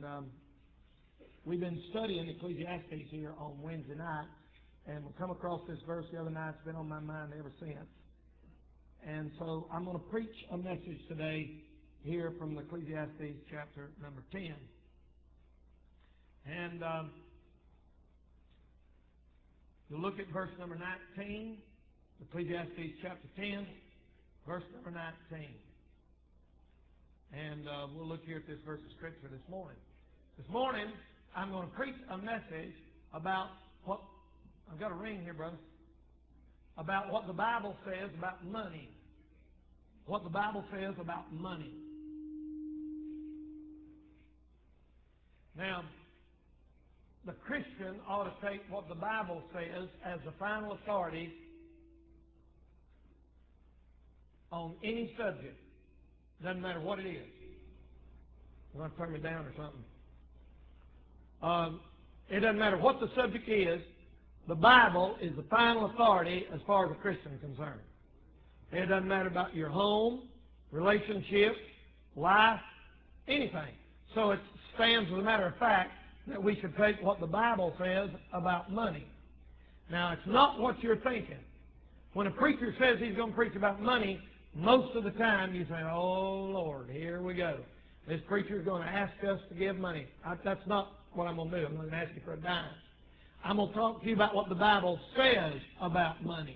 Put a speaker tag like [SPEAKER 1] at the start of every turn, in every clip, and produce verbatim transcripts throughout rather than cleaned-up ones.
[SPEAKER 1] And um, we've been studying Ecclesiastes here on Wednesday night, and we come across this verse the other night. It's been on my mind ever since. And so I'm going to preach a message today here from the Ecclesiastes chapter number ten. And um, you look at verse number nineteen, Ecclesiastes chapter ten, verse number nineteen. And uh, we'll look here at this verse of Scripture this morning. This morning, I'm going to preach a message about what, I've got a ring here, brother, about what the Bible says about money. What the Bible says about money. Now, the Christian ought to take what the Bible says as the final authority on any subject. Doesn't matter what it is. You want to turn me down or something? Um, it doesn't matter what the subject is. The Bible is the final authority as far as a Christian is concerned. It doesn't matter about your home, relationships, life, anything. So it stands as a matter of fact that we should take what the Bible says about money. Now, it's not what you're thinking. When a preacher says he's going to preach about money, most of the time you say, oh, Lord, here we go. This preacher is going to ask us to give money. I, that's not what I'm going to do. I'm going to ask you for a dime. I'm going to talk to you about what the Bible says about money.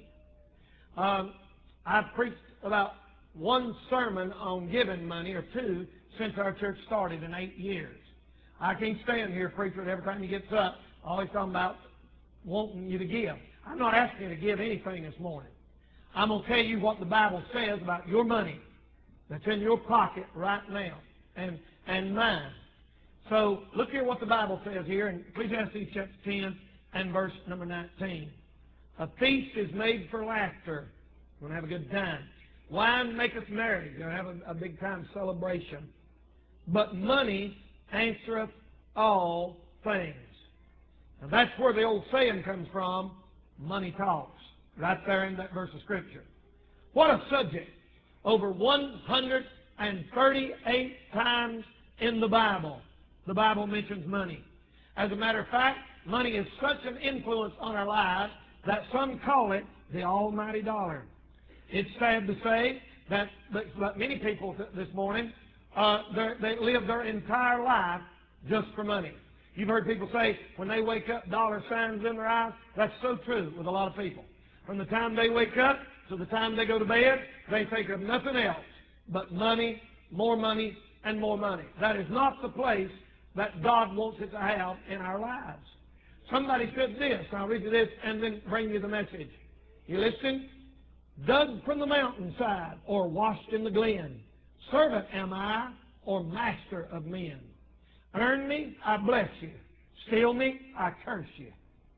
[SPEAKER 1] Um, I've preached about one sermon on giving money, or two, since our church started in eight years. I can't stand here, preacher, and every time he gets up, always talking about wanting you to give. I'm not asking you to give anything this morning. I'm going to tell you what the Bible says about your money that's in your pocket right now, and, and mine. So look here what the Bible says here in Ecclesiastes chapter ten and verse number nineteen. A feast is made for laughter. We're going to have a good time. Wine maketh merry. You're going to have a, a big time celebration. But money answereth all things. Now that's where the old saying comes from, money talks. Right there in that verse of Scripture. What a subject. Over one hundred thirty-eight times in the Bible, the Bible mentions money. As a matter of fact, money is such an influence on our lives that some call it the almighty dollar. It's sad to say that, that many people th- this morning, uh, they live their entire life just for money. You've heard people say when they wake up, dollar signs in their eyes. That's so true with a lot of people. From the time they wake up to the time they go to bed, they think of nothing else but money, more money, and more money. That is not the place that God wants it to have in our lives. Somebody said this, I'll read you this and then bring you the message. You listen? Dug from the mountainside or washed in the glen, servant am I or master of men. Earn me, I bless you. Steal me, I curse you.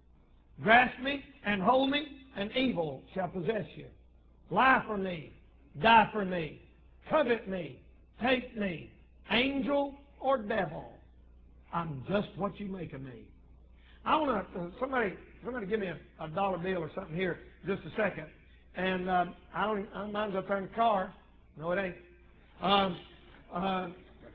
[SPEAKER 1] Grasp me and hold me, and evil shall possess you. Lie for me, die for me, covet me, take me, angel or devil. I'm just what you make of me. I want to, uh, somebody, somebody give me a, a dollar bill or something here just a second. And um, I don't, I don't mind up there in the car. No, it ain't. Um, uh,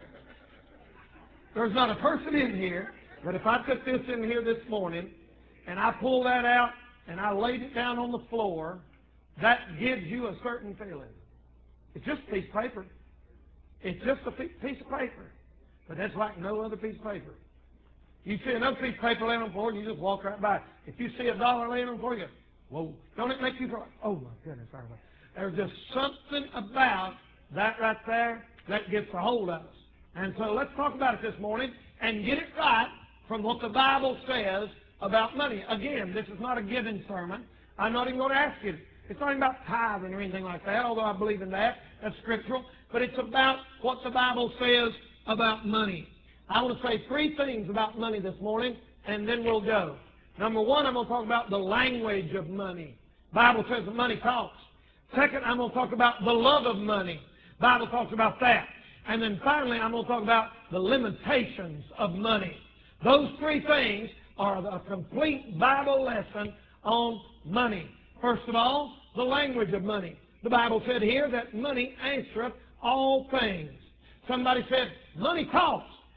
[SPEAKER 1] there's not a person in here, but if I took this in here this morning and I pull that out and I laid it down on the floor, that gives you a certain feeling. It's just a piece of paper. It's just a piece of paper. But that's like no other piece of paper. You see another piece of paper laying on the floor and you just walk right by. If you see a dollar laying on the floor, you go, whoa. Don't it make you go, oh my goodness, there's just something about that right there that gets a hold of us. And so let's talk about it this morning and get it right from what the Bible says about money. Again, this is not a giving sermon. I'm not even going to ask you. It's not even about tithing or anything like that, although I believe in that. That's scriptural. But it's about what the Bible says about money. I want to say three things about money this morning, and then we'll go. Number one, I'm going to talk about the language of money. The Bible says that money talks. Second, I'm going to talk about the love of money. The Bible talks about that. And then finally, I'm going to talk about the limitations of money. Those three things are a complete Bible lesson on money. First of all, the language of money. The Bible said here that money answereth all things. Somebody said, money talks.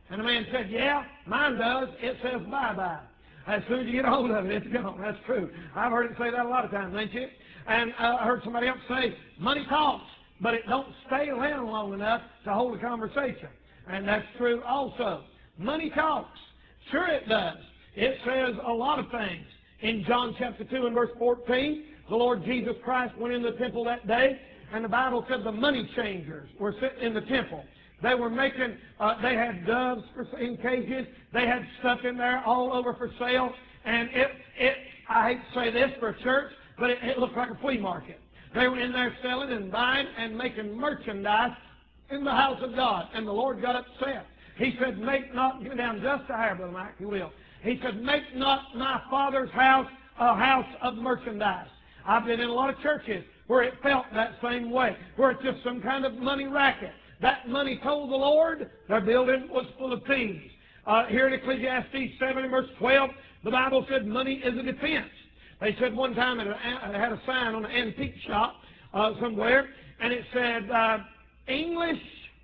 [SPEAKER 1] And the man said, yeah, mine does. It says bye-bye. As soon as you get a hold of it, it's gone. That's true. I've heard it say that a lot of times, ain't you? And uh, I heard somebody else say, money talks, but it don't stay around long enough to hold a conversation. And that's true also. Money talks. Sure it does. It says a lot of things. In John chapter two and verse fourteen, the Lord Jesus Christ went in the temple that day, and the Bible said the money changers were sitting in the temple. They were making, uh, they had doves for, in cages. They had stuff in there all over for sale. And it, it I hate to say this for a church, but it, it looked like a flea market. They were in there selling and buying and making merchandise in the house of God. And the Lord got upset. He said, make not, give me down just a hair, Brother Mike, if you will. He said, make not my Father's house a house of merchandise. I've been in a lot of churches where it felt that same way, where it's just some kind of money racket. That money told the Lord their building was full of thieves. Uh, here in Ecclesiastes seven and verse twelve, the Bible said money is a defense. They said one time it had a sign on an antique shop uh, somewhere, and it said, uh, English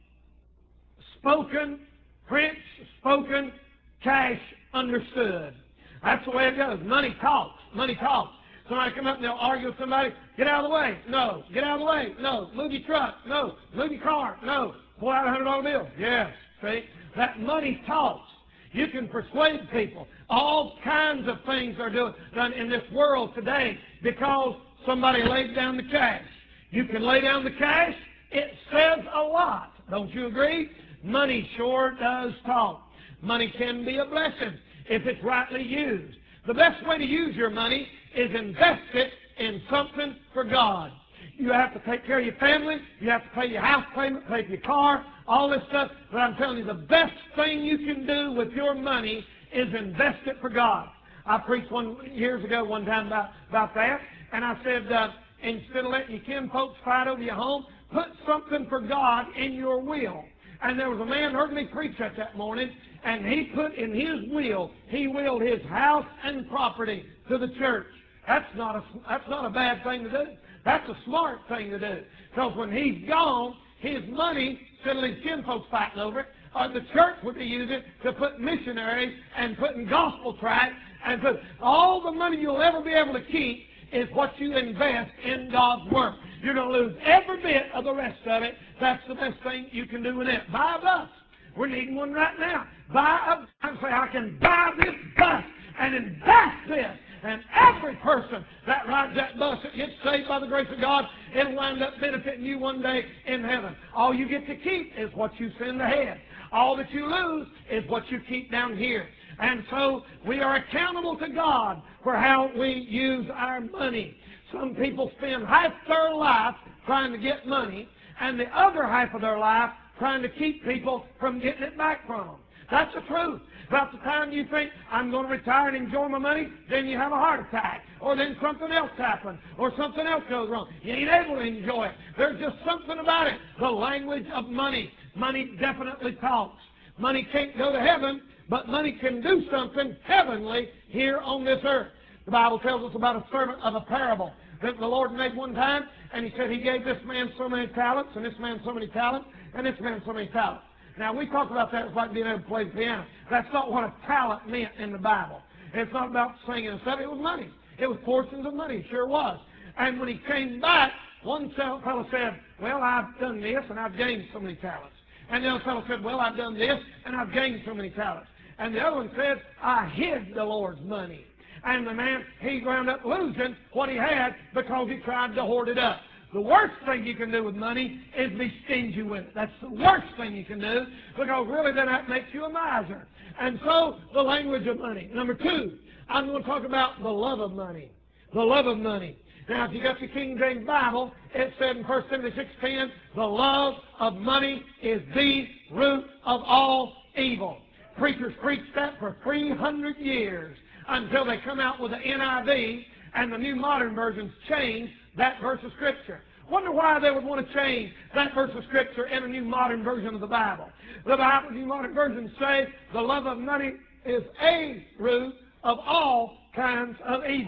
[SPEAKER 1] spoken, French spoken, cash understood. That's the way it goes. Money talks. Money talks. Somebody come up and they'll argue with somebody. Get out of the way. No. Get out of the way. No. Move your truck. No. Move your car. No. Pull out a hundred dollar bill. Yes. See? That money talks. You can persuade people. All kinds of things are doing, done in this world today because somebody laid down the cash. You can lay down the cash. It says a lot. Don't you agree? Money sure does talk. Money can be a blessing if it's rightly used. The best way to use your money is invest it in something for God. You have to take care of your family. You have to pay your house payment, pay for your car, all this stuff. But I'm telling you, the best thing you can do with your money is invest it for God. I preached one years ago one time about, about that, and I said, uh, instead of letting your kin folks fight over your home, put something for God in your will. And there was a man heard me preach that that morning, and he put in his will, he willed his house and property to the church. That's not a, that's not a bad thing to do. That's a smart thing to do. Because when he's gone, his money, instead of his kin folks fighting over it, or the church would be using it to put missionaries and putting gospel tracts and put all the money you'll ever be able to keep is what you invest in God's work. You're going to lose every bit of the rest of it. That's the best thing you can do with it. Buy a bus. We're needing one right now. Buy a and say, I can buy this bus and invest this. And every person that rides that bus that gets saved by the grace of God, it'll wind up benefiting you one day in heaven. All you get to keep is what you send ahead. All that you lose is what you keep down here. And so we are accountable to God for how we use our money. Some people spend half their life trying to get money, and the other half of their life trying to keep people from getting it back from them. That's the truth. About the time you think, I'm going to retire and enjoy my money, then you have a heart attack. Or then something else happens. Or something else goes wrong. You ain't able to enjoy it. There's just something about it. The language of money. Money definitely talks. Money can't go to heaven, but money can do something heavenly here on this earth. The Bible tells us about a servant of a parable that the Lord made one time, and he said he gave this man so many talents, and this man so many talents, and this man so many talents. Now, we talk about that as like being able to play the piano. That's not what a talent meant in the Bible. It's not about singing and stuff. It was money. It was portions of money. It sure was. And when he came back, one fellow said, well, I've done this, and I've gained so many talents. And the other fellow said, well, I've done this, and I've gained so many talents. And the other one said, I hid the Lord's money. And the man, he wound up losing what he had because he tried to hoard it up. The worst thing you can do with money is be stingy with it. That's the worst thing you can do, because really then that makes you a miser. And so, the language of money. Number two, I'm going to talk about the love of money. The love of money. Now, if you got the King James Bible, it said in First Timothy six ten, the love of money is the root of all evil. Preachers preached that for three hundred years until they come out with the N I V and the New Modern Versions changed that verse of Scripture. Wonder why they would want to change that verse of Scripture in a New Modern Version of the Bible. The Bible, New Modern Versions say the love of money is a root of all kinds of evil.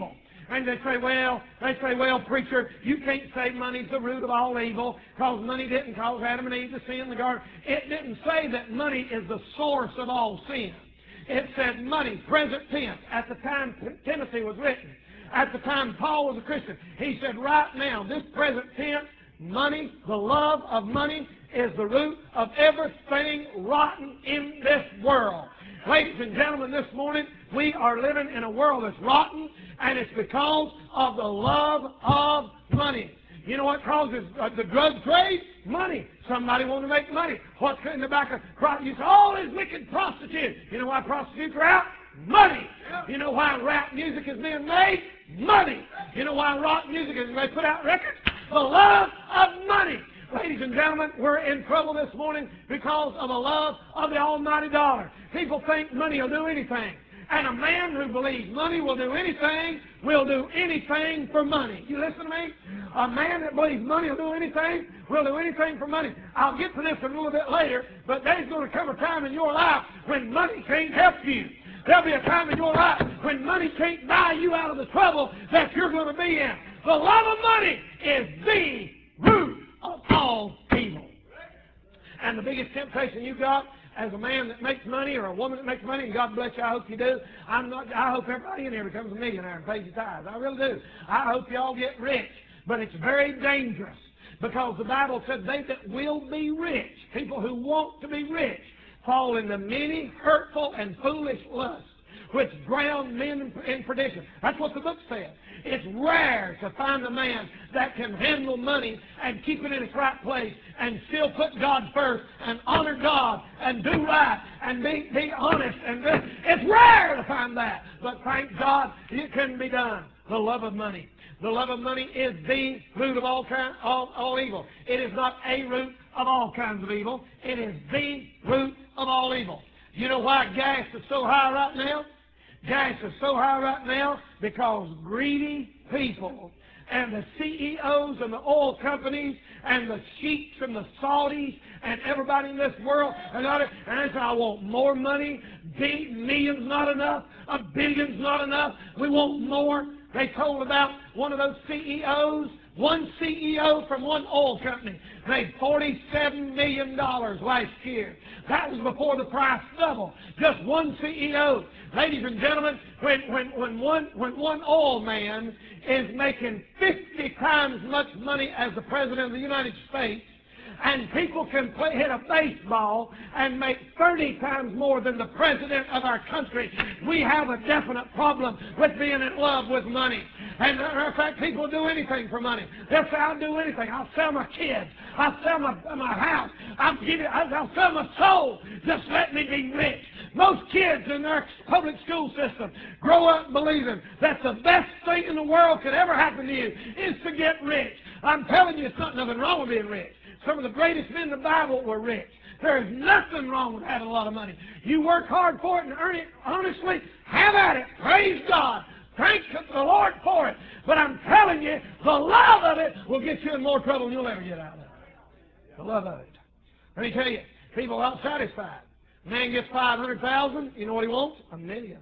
[SPEAKER 1] And they say, well, they say, well, preacher, you can't say money's the root of all evil because money didn't cause Adam and Eve to sin in the garden. It didn't say that money is the source of all sin. It said money, present tense, at the time Timothy was written. At the time Paul was a Christian, he said, right now, this present tense, money, the love of money, is the root of everything rotten in this world. Ladies and gentlemen, this morning, we are living in a world that's rotten, and it's because of the love of money. You know what causes uh, the drug trade? Money. Somebody wants to make money. What's in the back of you say, all these wicked prostitutes. You know why prostitutes are out? Money. You know why rap music is being made? Money. You know why rock music is they put out records? The love of money. Ladies and gentlemen, we're in trouble this morning because of the love of the almighty dollar. People think money will do anything. And a man who believes money will do anything will do anything for money. You listen to me? A man that believes money will do anything will do anything for money. I'll get to this a little bit later, but there's going to come a time in your life when money can't help you. There'll be a time in your life when money can't buy you out of the trouble that you're going to be in. The love of money is the root of all evil. And the biggest temptation you got as a man that makes money or a woman that makes money, and God bless you, I hope you do. I'm not, I hope everybody in here becomes a millionaire and pays his tithes. I really do. I hope you all get rich. But it's very dangerous because the Bible said they that will be rich, people who want to be rich, fall into many hurtful and foolish lusts, which drown men in perdition. That's what the book says. It's rare to find a man that can handle money and keep it in its right place and still put God first and honor God and do right and be, be honest. And be, it's rare to find that. But thank God it can be done. The love of money. The love of money is the root of all, kind, all, all evil. It is not a root of all kinds of evil. It is the root of all evil. You know why gas is so high right now? Gas is so high right now because greedy people and the C E Os and the oil companies and the sheiks and the Saudis and everybody in this world, and they say, I want more money. B, millions not enough. A billion's not enough. We want more. They told about one of those C E Os, one C E O from one oil company made forty-seven million dollars last year. That was before the price doubled. Just one C E O. Ladies and gentlemen, when, when, when, one, when one oil man is making fifty times as much money as the President of the United States, and people can play, hit a baseball and make thirty times more than the President of our country, we have a definite problem with being in love with money. And as a matter of fact, people do anything for money. They'll say, I'll do anything. I'll sell my kids. I'll sell my, my house. I'll, give it, I'll, I'll sell my soul. Just let me be rich. Most kids in their public school system grow up believing that the best thing in the world could ever happen to you is to get rich. I'm telling you, it's not nothing wrong with being rich. Some of the greatest men in the Bible were rich. There is nothing wrong with having a lot of money. You work hard for it and earn it honestly, have at it. Praise God. Thank the Lord for it. But I'm telling you, the love of it will get you in more trouble than you'll ever get out of it. The love of it. Let me tell you, people are not satisfied. A man gets five hundred thousand dollars, you know what he wants? A million.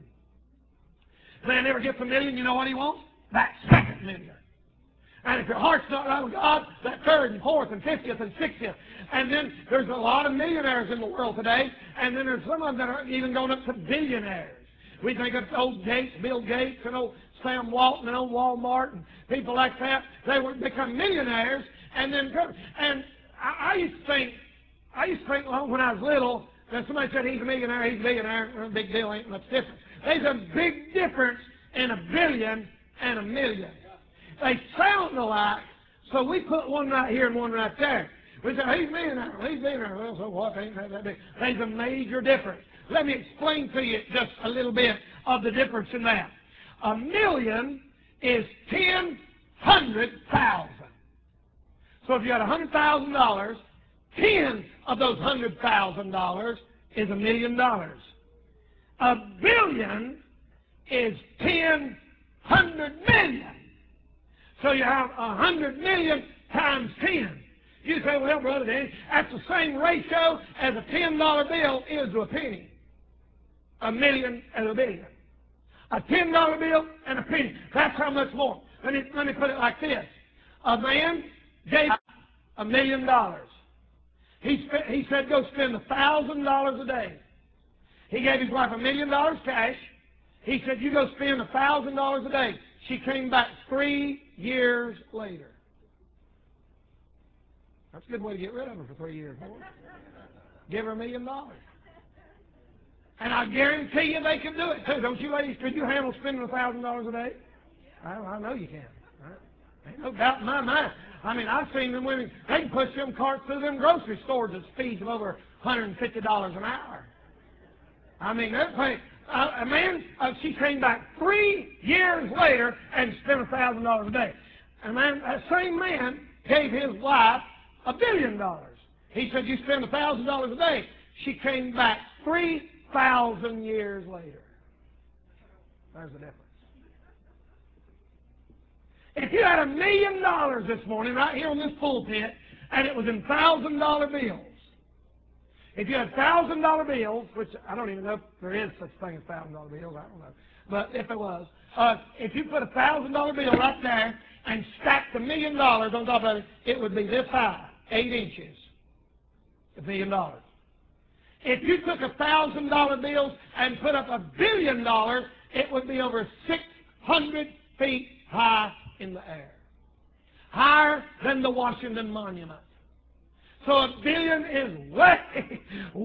[SPEAKER 1] A man never gets a million, you know what he wants? That second million. And if your heart's not right with God, that third and fourth and fiftieth and sixtieth. And then there's a lot of millionaires in the world today, and then there's some of them that are even going up to billionaires. We think of old Gates, Bill Gates, and old Sam Walton, and old Walmart, and people like that. They would become millionaires, and then and I, I used to think, I used to think well, when I was little, that somebody said he's a millionaire, he's a billionaire, no big deal, ain't much difference. There's a big difference in a billion and a million. They sound alike, so we put one right here and one right there. We say, he's a millionaire, he's a millionaire. Well, so what? Ain't that, that big? There's a major difference. Let me explain to you just a little bit of the difference in that. A million is ten hundred thousand. So if you got a hundred thousand dollars, ten of those hundred thousand dollars is a million dollars. A billion is ten hundred million. So you have a hundred million times ten. You say, well, Brother Danny, that's the same ratio as a ten dollar bill is to a penny. A million and a billion. A ten dollar bill and a penny. That's how much more. Let me, let me put it like this. A man gave a million dollars. He, spent, he said, go spend a thousand dollars a day. He gave his wife a million dollars cash. He said, you go spend a thousand dollars a day. She came back three years later. That's a good way to get rid of her for three years, boy. Give her a million dollars. And I guarantee you they can do it too. Don't you ladies, could you handle spending a thousand dollars a day? I, I know you can. Right? Ain't no doubt in my mind. I mean, I've seen them women, they can push them carts through them grocery stores at speeds of over one hundred fifty dollars an hour. I mean, they're paying. Uh, a man, uh, she came back three years later and spent a thousand dollars a day. And man, that same man gave his wife a billion dollars. He said, you spend a thousand dollars a day. She came back three thousand years later. There's the difference. If you had a million dollars this morning right here on this pulpit, and it was in thousand dollar bills, if you had thousand dollar bills, which I don't even know if there is such thing as thousand dollar bills, I don't know, but if it was, uh, if you put a thousand dollar bill right there and stacked a million dollars on top of it, it would be this high, eight inches, a million dollars. If you took a thousand dollar bills and put up a billion dollars, it would be over six hundred feet high in the air, higher than the Washington Monument. So a billion is way,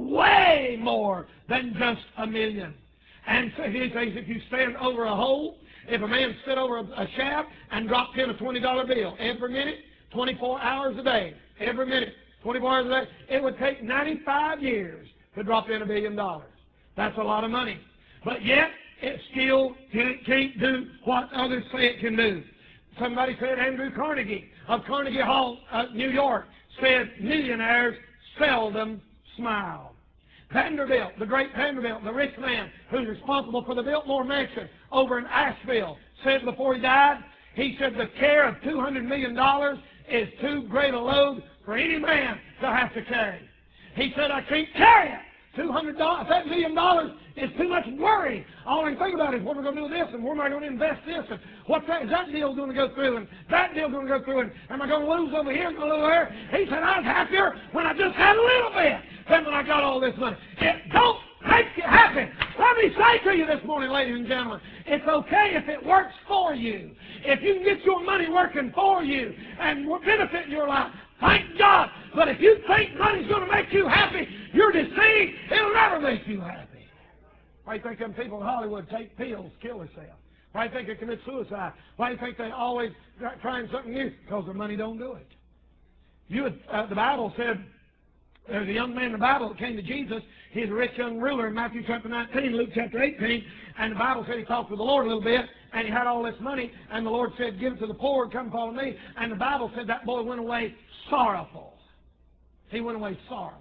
[SPEAKER 1] way more than just a million. And so he says if you stand over a hole, if a man stood over a, a shaft and dropped in a twenty dollar bill every minute, twenty-four hours a day, every minute, twenty-four hours a day, it would take ninety-five years to drop in a billion dollars. That's a lot of money. But yet, it still can't, can't do what others say it can do. Somebody said, Andrew Carnegie of Carnegie Hall, uh, New York, said millionaires seldom smile. Vanderbilt, the great Vanderbilt, the rich man who's responsible for the Biltmore Mansion over in Asheville, said before he died, he said the care of two hundred million dollars is too great a load for any man to have to carry. He said, I can't carry it. two hundred dollars, that million dollars is too much worry. All I can think about is what am I going to do with this, and where am I going to invest this, and what that, is that deal going to go through, and that deal going to go through, and am I going to lose over here and go over there? He said, I was happier when I just had a little bit than when I got all this money. It don't make you happy. Let me say to you this morning, ladies and gentlemen, it's okay if it works for you. If you can get your money working for you and benefiting your life, thank God. But if you think money's going to make you happy, you're deceived. It'll never make you happy. Why do you think them people in Hollywood take pills, kill themselves? Why do you think they commit suicide? Why do you think they always trying something new? Because their money don't do it. You would, uh, the Bible said, there's a young man in the Bible that came to Jesus. He's a rich young ruler in Matthew chapter nineteen, Luke chapter eighteen. And the Bible said he talked with the Lord a little bit, and he had all this money, and the Lord said, give it to the poor, come follow me. And the Bible said that boy went away sorrowful. He went away sorrowful.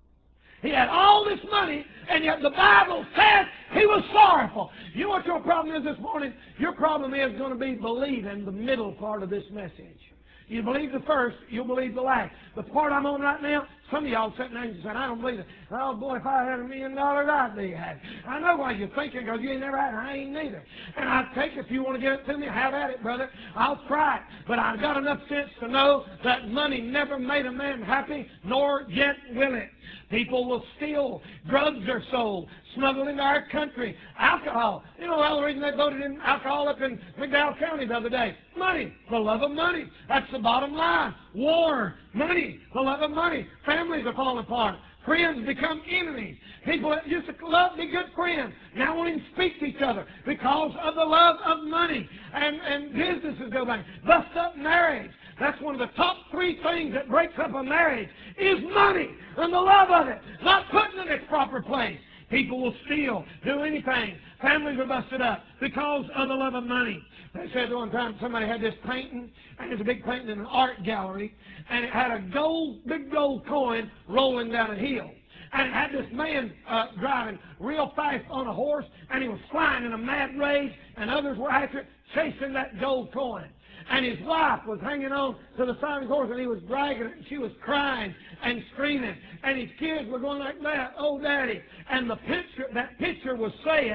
[SPEAKER 1] He had all this money, and yet the Bible says he was sorrowful. You know what your problem is this morning? Your problem is going to be believing the middle part of this message. You believe the first, you'll believe the last. The part I'm on right now, some of y'all sitting there and saying, I don't believe it. Oh, boy, if I had a million dollars, I'd be happy. I know why you're thinking, because you ain't never had it. I ain't neither. And I take it, if you want to give it to me, have at it, brother. I'll try it. But I've got enough sense to know that money never made a man happy, nor yet will it. People will steal. Drugs are sold, smuggled into our country. Alcohol. You know the other reason they voted in alcohol up in McDowell County the other day? Money. The love of money. That's the bottom line. War. Money. The love of money. Families are falling apart. Friends become enemies. People that used to love, be good friends, now won't even speak to each other because of the love of money. And, and businesses go back. Bust up marriage. That's one of the top three things that breaks up a marriage is money and the love of it, not putting it in its proper place. People will steal, do anything. Families are busted up because of the love of money. They said one time somebody had this painting, and it was a big painting in an art gallery, and it had a gold, big gold coin rolling down a hill. And it had this man uh, driving real fast on a horse, and he was flying in a mad rage, and others were after it, chasing that gold coin. And his wife was hanging on to the side of his horse, and he was dragging it, and she was crying and screaming. And his kids were going like that, oh, Daddy. And the picture, that picture was saying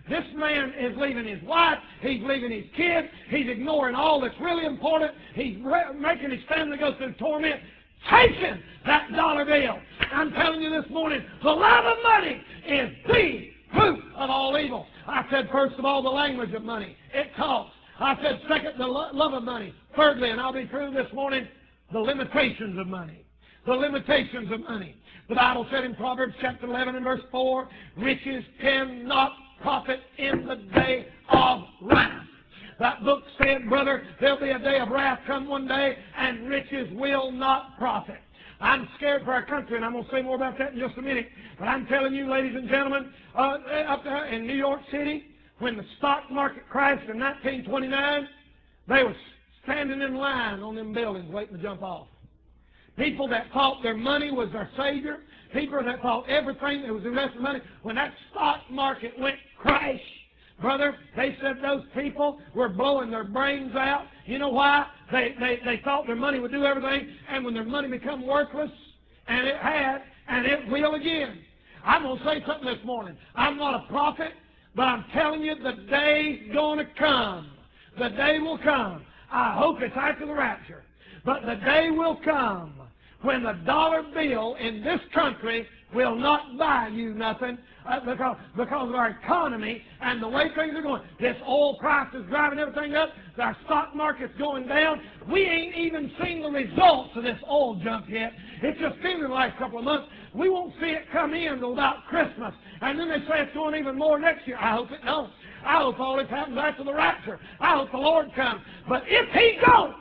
[SPEAKER 1] This man is leaving his wife. He's leaving his kids. He's ignoring all that's really important. He's re- making his family go through torment, chasing that dollar bill. I'm telling you this morning, the love of money is the root of all evil. I said, first of all, the language of money. It costs. I said, second, the lo- love of money. Thirdly, and I'll be through this morning, the limitations of money. The limitations of money. The Bible said in Proverbs chapter eleven and verse four, riches cannot profit in the day of wrath. That book said, brother, there'll be a day of wrath come one day, and riches will not profit. I'm scared for our country, and I'm going to say more about that in just a minute. But I'm telling you, ladies and gentlemen, uh, up there in New York City, when the stock market crashed in nineteen twenty-nine, they were standing in line on them buildings waiting to jump off. People that thought their money was their savior, people that thought everything that was invested money, when that stock market went crash, brother, they said those people were blowing their brains out. You know why? They, they, they thought their money would do everything, and when their money become worthless, and it had, and it will again. I'm going to say something this morning. I'm not a prophet, but I'm telling you the day's going to come. The day will come. I hope it's after the rapture. But the day will come when the dollar bill in this country will not buy you nothing uh, because, because of our economy and the way things are going. This oil price is driving everything up. Our stock market's going down. We ain't even seen the results of this oil jump yet. It's just been in the last couple of months. We won't see it come in until about Christmas. And then they say it's going even more next year. I hope it don't. I hope all this happens after the rapture. I hope the Lord comes. But if He don't,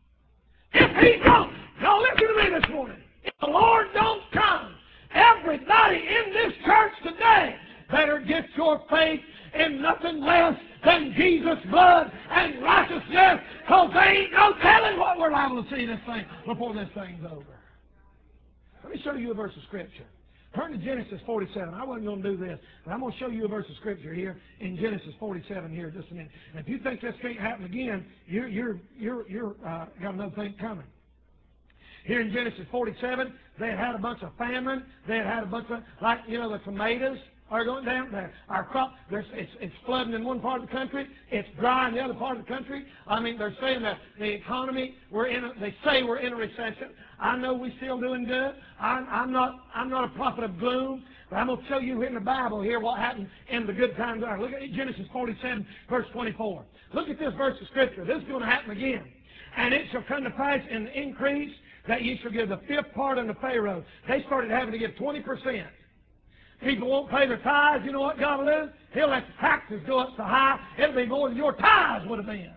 [SPEAKER 1] if He don't, now listen to me this morning. If the Lord don't come, everybody in this church today better get your faith in nothing less than Jesus' blood and righteousness, because there ain't no telling what we're liable to see this thing before this thing's over. Let me show you a verse of Scripture. Turn to Genesis forty-seven. I wasn't going to do this, but I'm going to show you a verse of Scripture here in Genesis forty-seven here in just a minute. And if you think this can't happen again, you're, you're, you're, you're uh, got another thing coming. Here in Genesis forty-seven, they had had a bunch of famine. They had had a bunch of, like, you know, the tomatoes are going down there. Our crop, there's, it's, it's flooding in one part of the country. It's dry in the other part of the country. I mean, they're saying that the economy, we're in a, they say we're in a recession. I know we're still doing good. I'm, I'm, not, I'm not a prophet of gloom, but I'm going to show you in the Bible here what happened in the good times. Look at Genesis forty-seven, verse twenty-four. Look at this verse of Scripture. This is going to happen again. And it shall come to pass in the increase that ye shall give the fifth part unto Pharaoh. They started having to give twenty percent. People won't pay their tithes. You know what God will do? He'll let the taxes go up so high, it'll be more than your tithes would have been.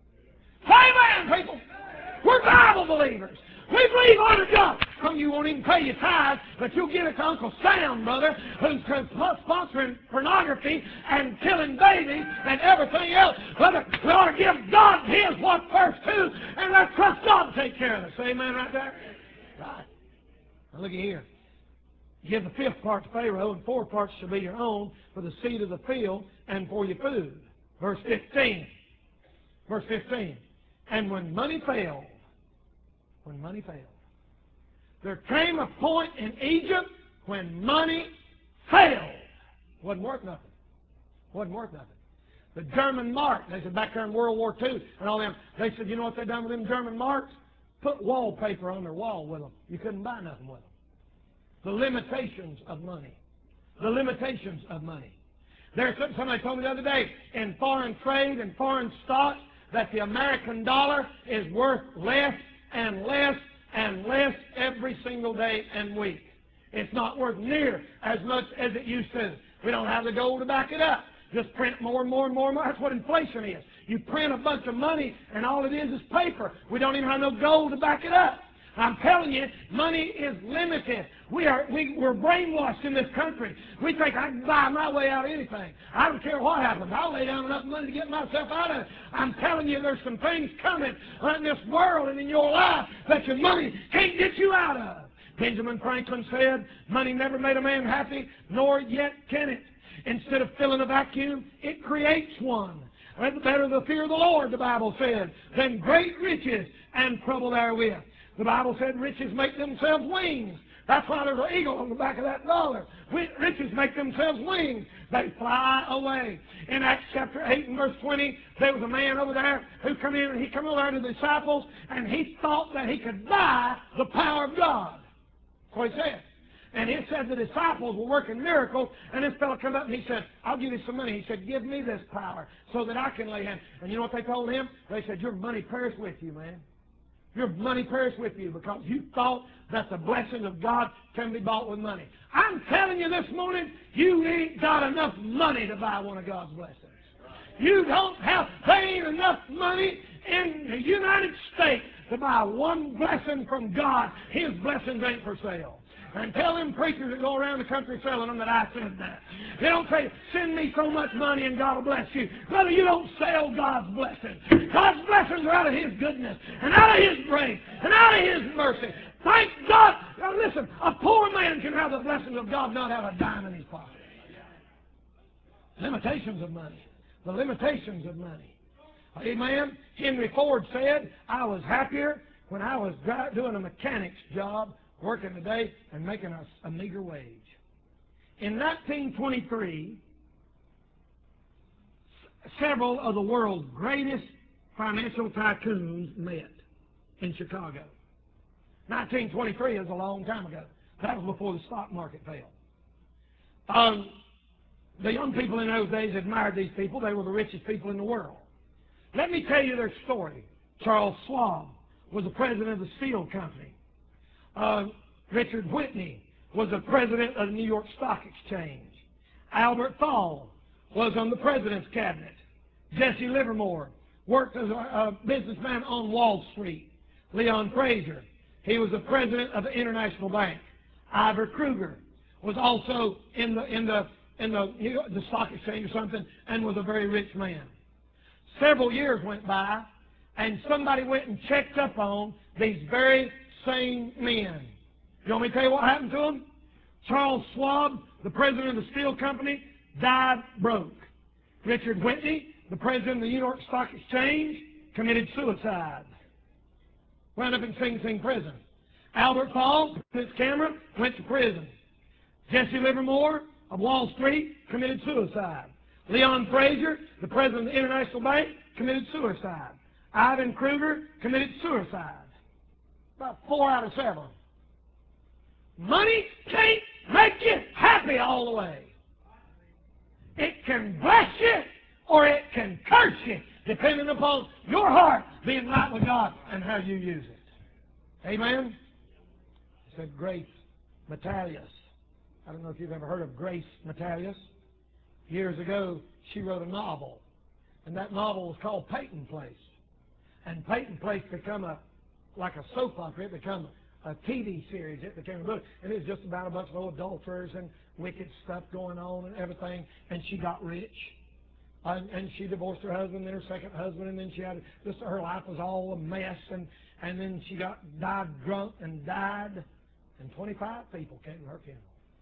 [SPEAKER 1] Amen, people. We're Bible believers. We believe under God. Some of you won't even pay your tithes, but you'll give it to Uncle Sam, brother, who's sponsoring pornography and killing babies and everything else. Brother, we ought to give God His one first, too, and let's trust God to take care of us. Amen right there? Right. Now look at here. Give the fifth part to Pharaoh, and four parts shall be your own for the seed of the field and for your food. Verse fifteen. Verse fifteen. And when money failed, when money failed, there came a point in Egypt when money failed. Wasn't worth nothing. Wasn't worth nothing. The German mark, they said back there in World War Two and all them, they said, you know what they done with them German marks? Put wallpaper on their wall with them. You couldn't buy nothing with them. The limitations of money. The limitations of money. There's somebody told me the other day, in foreign trade and foreign stocks, that the American dollar is worth less and less and less every single day and week. It's not worth near as much as it used to. We don't have the gold to back it up. Just print more and more and more and more. That's what inflation is. You print a bunch of money and all it is is paper. We don't even have no gold to back it up. I'm telling you, money is limited. We are, we, we're brainwashed in this country. We think I can buy my way out of anything. I don't care what happens. I'll lay down enough money to get myself out of it. I'm telling you, there's some things coming in this world and in your life that your money can't get you out of. Benjamin Franklin said, money never made a man happy, nor yet can it. Instead of filling a vacuum, it creates one. Better the fear of the Lord, the Bible said, than great riches and trouble therewith. The Bible said riches make themselves wings. That's why there's an eagle on the back of that dollar. We, riches make themselves wings. They fly away. In Acts chapter eight and verse twenty, there was a man over there who come in, and he come over there to the disciples, and he thought that he could buy the power of God. That's what he said. And he said the disciples were working miracles, and this fellow come up and he said, I'll give you some money. He said, give me this power so that I can lay hands. And you know what they told him? They said, your money perish with you, man. Your money perish with you because you thought that the blessings of God can be bought with money. I'm telling you this morning, you ain't got enough money to buy one of God's blessings. You don't have, there ain't enough money in the United States to buy one blessing from God. His blessings ain't for sale. And tell them preachers that go around the country selling them that I said that. They don't say, send me so much money and God will bless you. Brother, you don't sell God's blessings. God's blessings are out of His goodness and out of His grace and out of His mercy. Thank God. Now listen, a poor man can have the blessings of God, not have a dime in his pocket. Limitations of money. The limitations of money. Amen. Henry Ford said, I was happier when I was doing a mechanic's job, working today and making a, a meager wage. In nineteen twenty-three, several of the world's greatest financial tycoons met in Chicago. nineteen twenty-three is a long time ago. That was before the stock market fell. Um, the young people in those days admired these people. They were the richest people in the world. Let me tell you their story. Charles Schwab was the president of the Steel Company. Uh, Richard Whitney was the president of the New York Stock Exchange. Albert Thal was on the president's cabinet. Jesse Livermore worked as a, a businessman on Wall Street. Leon Fraser, he was the president of the International Bank. Ivor Kruger was also in the in the in the, New York, the stock exchange or something, and was a very rich man. Several years went by, and somebody went and checked up on these very same men. You want me to tell you what happened to them? Charles Schwab, the president of the Steel Company, died broke. Richard Whitney, the president of the New York Stock Exchange, committed suicide. Wound up in Sing Sing prison. Albert Thal, his camera, went to prison. Jesse Livermore of Wall Street committed suicide. Leon Fraser, the president of the International Bank, committed suicide. Ivan Kruger committed suicide. About four out of seven. Money can't make you happy all the way. It can bless you or it can curse you, depending upon your heart being right with God and how you use it. Amen? I said Grace Metalius. I don't know if you've ever heard of Grace Metalius. Years ago, she wrote a novel, and that novel was called Peyton Place. And Peyton Place became a, like a soap opera. It became a T V series. It became a book, and it was just about a bunch of old adulterers and wicked stuff going on and everything. And she got rich, and, and she divorced her husband, then her second husband, and then she had just her life was all a mess. And and then she got died drunk and died, and twenty-five people came to her funeral.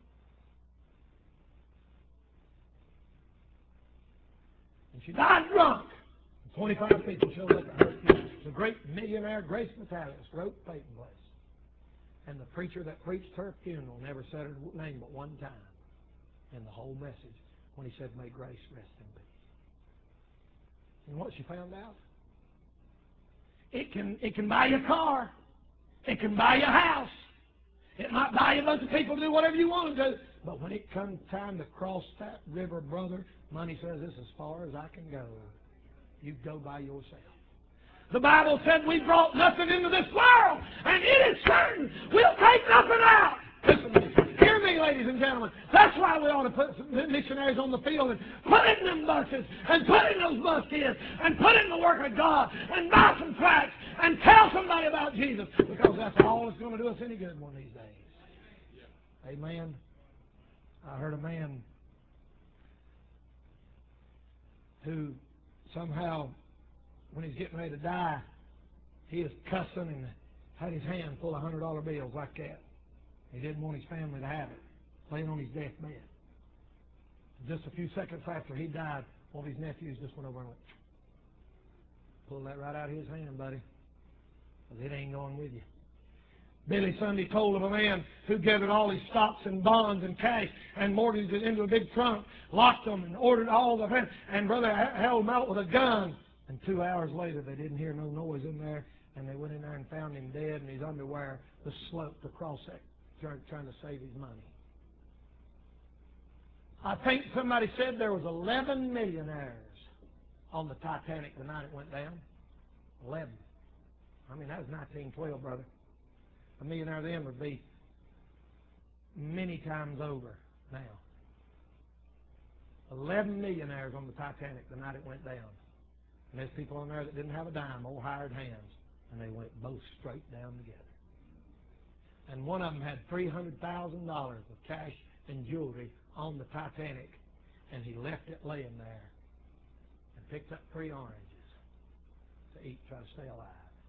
[SPEAKER 1] And she died drunk. And twenty-five people showed up at her funeral. The great millionaire Grace Metalius wrote Peyton Place. And the preacher that preached her funeral never said her name but one time in the whole message when he said, may Grace rest in peace. And what she found out? It can, it can buy you a car. It can buy you a house. It might buy you a bunch of people to do whatever you want to do. But when it comes time to cross that river, brother, money says, this is as far as I can go. You go by yourself. The Bible said we brought nothing into this world, and it is certain we'll take nothing out. Listen to me. Hear me, ladies and gentlemen. That's why we ought to put some missionaries on the field and put in them buses and put in those bus kids and put in the work of God and buy some tracts and tell somebody about Jesus, because that's all that's going to do us any good one of these days. Amen. I heard a man who somehow, when he's getting ready to die, he is cussing and had his hand full of hundred dollar bills like that. He didn't want his family to have it, laying on his deathbed. Just a few seconds after he died, one of his nephews just went over and went, pull that right out of his hand, buddy, because it ain't going with you. Billy Sunday told of a man who gathered all his stocks and bonds and cash and mortgaged it into a big trunk, locked them, and ordered all the friends. And brother held him out with a gun. And two hours later, they didn't hear no noise in there, and they went in there and found him dead, and his underwear was sloped across that, trying, trying to save his money. I think somebody said there was eleven millionaires on the Titanic the night it went down. eleven. I mean, that was nineteen twelve, brother. A millionaire then would be many times over now. Eleven millionaires on the Titanic the night it went down. And there's people on there that didn't have a dime, old hired hands, and they went both straight down together. And one of them had three hundred thousand dollars of cash and jewelry on the Titanic, and he left it laying there and picked up three oranges to eat, try to stay alive.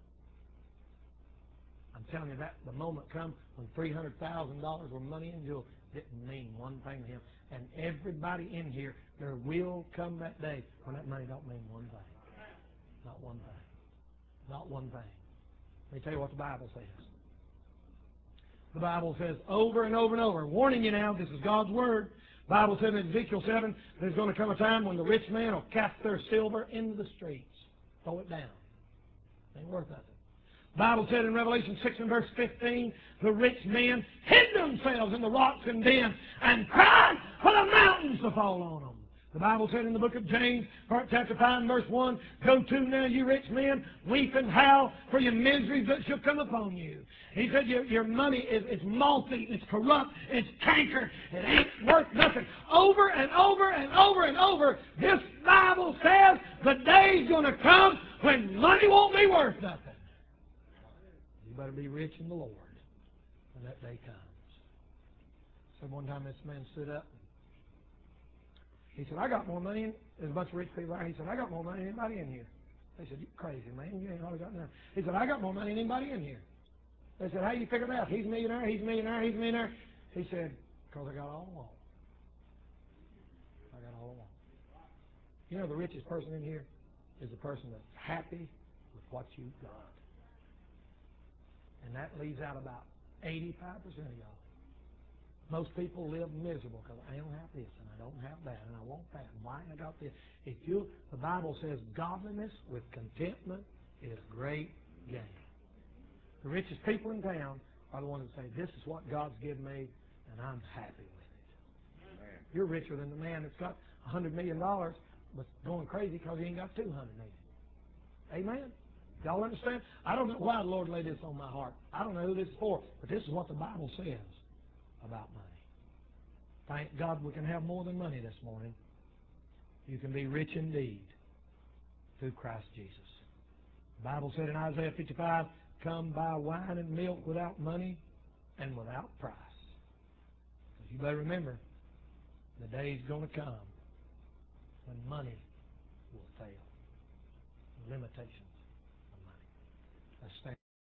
[SPEAKER 1] I'm telling you that the moment come when three hundred thousand dollars worth of money and jewelry didn't mean one thing to him. And everybody in here, there will come that day when that money don't mean one thing. Not one thing. Not one thing. Let me tell you what the Bible says. The Bible says over and over and over, warning you now, this is God's Word. The Bible says in Ezekiel seven, there's going to come a time when the rich man will cast their silver into the streets. Throw it down. It ain't worth nothing. The Bible said in Revelation six and verse fifteen, the rich men hid themselves in the rocks and dens and cried for the mountains to fall on them. The Bible said in the book of James, chapter five and verse one, go to now, you rich men, weep and howl for your miseries that shall come upon you. He said your, your money is, is moth-eaten, it's corrupt, it's cankered, it ain't worth nothing. Over and over and over and over, this Bible says the day's going to come when money won't be worth nothing. You better be rich in the Lord when that day comes. So one time this man stood up. He said, I got more money. In, there's a bunch of rich people there. He said, I got more money than anybody in here. They said, you crazy, man. You ain't hardly got nothing. He said, I got more money than anybody in here. They said, how do you figure that out? He's a millionaire, he's a millionaire, he's a millionaire. He said, because I got all I want. I got all I want. You know, the richest person in here is the person that's happy with what you've got. And that leaves out about eighty-five percent of y'all. Most people live miserable because I don't have this and I don't have that and I want that and why I got this. If you, the Bible says godliness with contentment is great gain. The richest people in town are the ones that say, this is what God's given me and I'm happy with it. Amen. You're richer than the man that's got one hundred million dollars but going crazy because he ain't got two hundred million dollars. Amen? Y'all understand? I don't know why the Lord laid this on my heart. I don't know who this is for, but this is what the Bible says about money. Thank God we can have more than money this morning. You can be rich indeed through Christ Jesus. The Bible said in Isaiah fifty-five, come buy wine and milk without money and without price. So you better remember, the day's going to come when money will fail. The limitations of money. Let's stand.